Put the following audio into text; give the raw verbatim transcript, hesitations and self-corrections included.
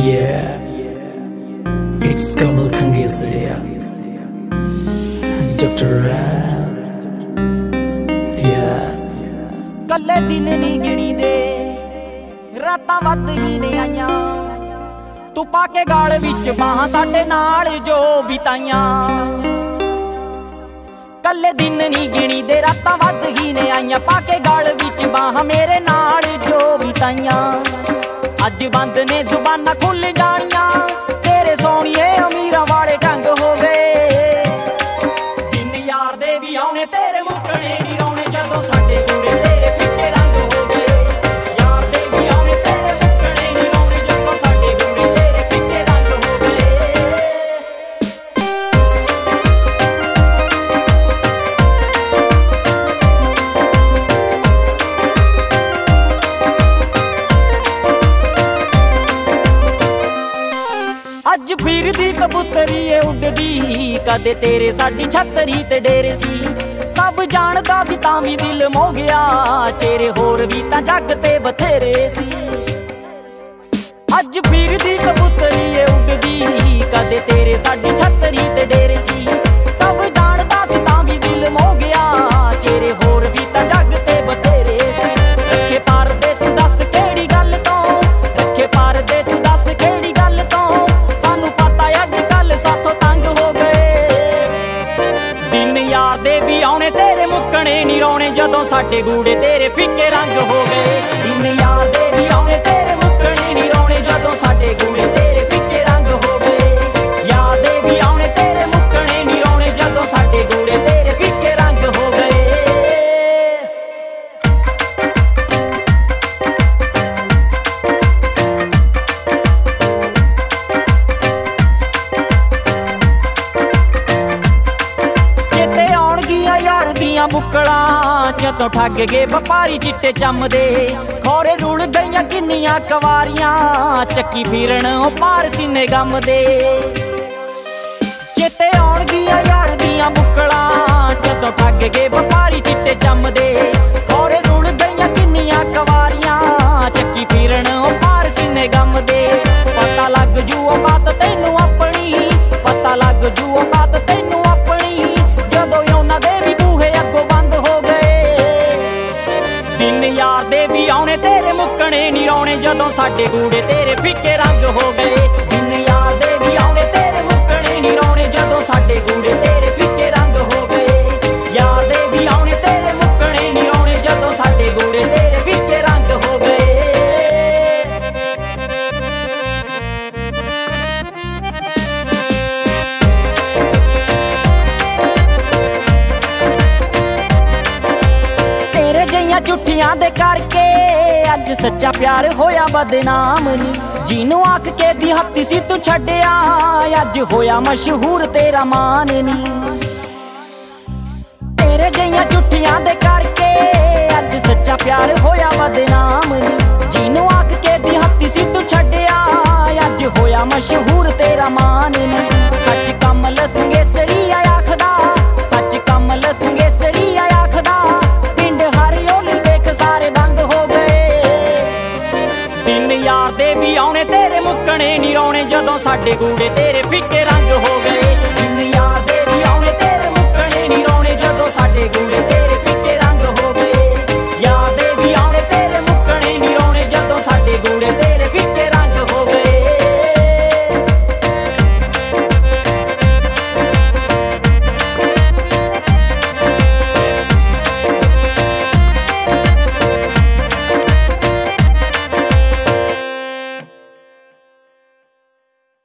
Yeah, it's Kamal Khangesriya, Doctor Ram. Yeah. ਕੱਲੇ ਦਿਨ ਨੀ ਗਿਣੀ ਦੇ ਰਾਤਾਂ ਵੱਧ ਹੀ ਨੇ ਆਈਆਂ, ਤੂੰ ਪਾ ਕੇ ਗਾਲ ਵਿੱਚ ਬਾਹਾਂ ਸਾਡੇ ਨਾਲ ਜੋ ਬਿਤਾਈਆਂ। ਕੱਲੇ ਦਿਨ ਨੀ ਗਿਣੀ ਦੇ ਰਾਤਾਂ ਵੱਧ ਹੀ ਨੇ ਆਈਆਂ, ਪਾ ਕੇ ਗਾਲ ਵਿੱਚ ਬਾਹਾਂ ਮੇਰੇ ਨਾਲ ਜੋ ਬਿਤਾਈਆਂ। ਅੱਜ ਬੰਦ ਨੇ ਜ਼ੁਬਾਨਾਂ ਖੁੱਲ ਜਾਣੀਆਂ, ਤੇਰੇ ਸੋਹਣੀਏ ਅਮੀਰਾਂ ਵਾਲੇ ਢੰਗ ਹੋ ਗਏ। ਦਿਨ ਯਾਰ ਦੇ ਵੀ ਆਉਣੇ ਤੇਰੇ ਮੁੱਕਣੇ ਨੀ ਰੌਣੇ, ਜਦੋਂ ਸਾਡੇ ਗੂੜੇ ਤੇਰੇ ਫਿੱਕੇ ਰੰਗ ਹੋ ਗਏ। ਯਾਰ ਦੇ ਵੀ ਆਉਣੇ ਤੇਰੇ ਮੁੱਕਣੇ ਨੀ ਰੌਣੇ, ਜਦੋਂ ਸਾਡੇ ਗੂੜੇ ਤੇਰੇ ਫਿੱਕੇ ਰੰਗ ਹੋ ਗਏ। ਅੱਜ ਫਿਰਦੀ ਕਬੂਤਰੀ ਏ ਉੱਡਦੀ, ਕਦੇ ਤੇਰੇ ਸਾਡੀ ਛਤਰੀ ਤੇ ਡੇਰੇ ਸੀ। ਸਭ ਜਾਣਦਾ ਸੀ ਤਾਂ ਵੀ ਦਿਲ ਮੋਹ ਗਿਆ, ਚਿਹਰੇ ਹੋਰ ਵੀ ਤਾਂ ਜੱਗ ਤੇ ਬਥੇਰੇ ਸੀ। ਅੱਜ ਫਿਰਦੀ ਕਬੂਤਰੀ ਏ ਉੱਡਦੀ, ਕਦੇ ਤੇਰੇ ਸਾਡੀ ਛਤਰੀ ਤੇ ਡੇਰੇ ਸੀ। ਸਭ ਜਾਣਦਾ ਸੀ ਤਾਂ ਵੀ ਦਿਲ ਮੋਹ ਗਿਆ, ਚਿਹਰੇ ਹੋਰ ਵੀ ਤਾਂ ਜੱਗ ਤੇ ਬਥੇਰੇ ਸੀ। ਰੱਖੇ ਪਰਦੇ ਤੂੰ ਦੱਸ ਕਿਹੜੀ ਗੱਲ ਤੋਂ, ਰੱਖੇ ਪਰਦੇ ਤੂੰ ਦੱਸ ਕਿਹੜੀ ਗੱਲ ਤੋਂ, ਸਾਨੂੰ ਪਤਾ ਅੱਜ ਕੱਲ ਸਾਥੋਂ ਤੰਗ ਹੋ ਗਏ। ਦਿਨ ਯਾਰ ਦੇ ਵੀ ਆਉਣੇ ਤੇਰੇ ਮੁੱਕਣੇ ਨੀ ਰੌਣੇ, ਜਦੋਂ ਸਾਡੇ ਗੂੜੇ ਤੇਰੇ ਫਿੱਕੇ ਰੰਗ ਹੋ ਗਏ। ਦਿਨ ਯਾਰ ਦੇ ਵੀ ਆਉਣੇ ਤੇਰੇ ਮੁੱਕਣੇ ਨੀ ਰੌਣੇ, ਜਦੋਂ ਸਾਡੇ ਗੂੜੇ ਤੇਰੇ ਫਿੱਕੇ ਰੰਗ ਹੋ ਗਏ। ਯਾਰ ਦੇ ਵੀ ਆਉਣੇ ਤੇਰੇ ਮੁੱਕਣੇ ਨੀ ਰੌਣੇ, ਜਦੋਂ ਸਾਡੇ ਗੂੜੇ ਤੇਰੇ ਫਿੱਕੇ ਰੰਗ ਹੋ ਗਏ। ਯਾਰ ਦੀਆਂ ਮੁੱਕਲਾਂ ਜਦੋਂ ਠੱਗ ਗਏ ਵਪਾਰੀ ਚਿੱਟੇ ਚੰਮਦੇ, ਖੌਰੇ ਰੁਲ ਗਈਆਂ ਕਿੰਨੀਆਂ ਕਵਾਰੀਆਂ, ਚੱਕੀ ਫਿਰਨ ਉਹ ਪਾਰ ਸੀਨੇ ਗਮ ਦੇ। ਚੇਤੇ ਆਉਣਗੀਆਂ ਯਾਰ ਦੀਆਂ ਮੁੱਕਲਾਂ ਜਦੋਂ ਠੱਗ ਗਏ ਵਪਾਰੀ ਚਿੱਟੇ ਚੰਮਦੇ, ਖੌਰੇ ਰੁਲ ਗਈਆਂ ਕਿੰਨੀਆਂ ਕਵਾਰੀਆਂ, ਚੱਕੀ ਫਿਰਨ ਉਹ ਪਾਰ ਸੀਨੇ ਗਮ ਦੇ। ਪਤਾ ਲੱਗ ਜੂ ਔਕਾਤ ਤੈਨੂੰ ਆਪਣੀ, ਪਤਾ ਲੱਗ ਜੂ ਔਕਾਤ ਤੈਨੂੰ ਆਪਣੀ, ਜਦੋਂ ਉਹਨਾਂ ਦੇ ਵੀ ਬੂਹੇ ਅੱਗੋਂ ਬੰਦ ਹੋ ਗਏ। ਦਿਨ ਯਾਰ ਦੇ ਵੀ ਆਉਣੇ ਤੇਰੇ ਮੁੱਕਣੇ ਨੀ ਰੌਣੇ, ਜਦੋਂ ਸਾਡੇ ਗੂੜੇ ਤੇਰੇ ਫਿੱਕੇ ਰੰਗ ਹੋ ਗਏ। ਦਿਨ ਯਾਰ ਦੇ ਵੀ ਆਉਣੇ ਤੇਰੇ ਮੁੱਕਣੇ ਨੀ ਰੌਣੇ, ਜਦੋਂ ਸਾਡੇ ਗੂੜੇ ਤੇਰੇ ਫਿੱਕੇ ਰੰਗ ਹੋ ਗਏ। ਯਾਰ ਦੇ ਵੀ ਆਉਣੇ ਤੇਰੇ ਮੁੱਕਣੇ ਨੀ ਰੌਣੇ, ਜਦੋਂ ਸਾਡੇ ਗੂੜੇ ਤੇਰੇ ਫਿੱਕੇ ਰੰਗ ਹੋ ਗਏ। ਝੂਠੀਆਂ ਦੇ ਕਰਕੇ ਅੱਜ ਸੱਚਾ ਪਿਆਰ ਹੋਇਆ ਬਦਨਾਮ ਨੀ, ਜਿਹਨੂੰ ਆਖ ਕੇ ਦੀ ਹੱਥੀ ਸੀ ਤੂੰ ਛੱਡਿਆ, ਅੱਜ ਹੋਇਆ ਮਸ਼ਹੂਰ ਤੇਰਾ ਮਾਨ ਨੀ। ਤੇਰੇ ਜਿਹੀਆਂ ਝੂਠੀਆਂ ਦੇ ਕਰਕੇ ਅੱਜ ਸੱਚਾ ਪਿਆਰ ਹੋਇਆ ਬਦਨਾਮ ਨੀ, ਜਿਹਨੂੰ ਆਖ ਕੇ ਦੀ ਹੱਥੀ ਸੀ ਤੂੰ ਛੱਡਿਆ, ਅੱਜ ਹੋਇਆ ਮਸ਼ਹੂਰ ਤੇਰਾ ਮਾਨ ਨੀ। ਸੱਚ ਕਮਲ ਖੰਗੇਸਰੀਆ ਆਖਦਾ, ਸੱਚ ਕਮਲ ਖੰਗੇਸਰੀਆ ਆਖਦਾ, ਸਾਰੇ ਦੰਗ ਹੋ ਗਏ। ਦਿਨ ਯਾਰ ਦੇ ਵੀ ਆਉਣੇ ਤੇਰੇ ਮੁੱਕਣੇ ਨੀ ਰੌਣੇ, ਜਦੋਂ ਸਾਡੇ ਗੂੜੇ ਤੇਰੇ ਫਿੱਕੇ ਰੰਗ ਹੋ ਗਏ। ਦਿਨ ਯਾਰ ਦੇ ਵੀ ਆਉਣੇ ਤੇਰੇ ਮੁੱਕਣੇ ਨੀ ਰੌਣੇ, ਜਦੋਂ ਸਾਡੇ ਗੂੜੇ ਤੇਰੇ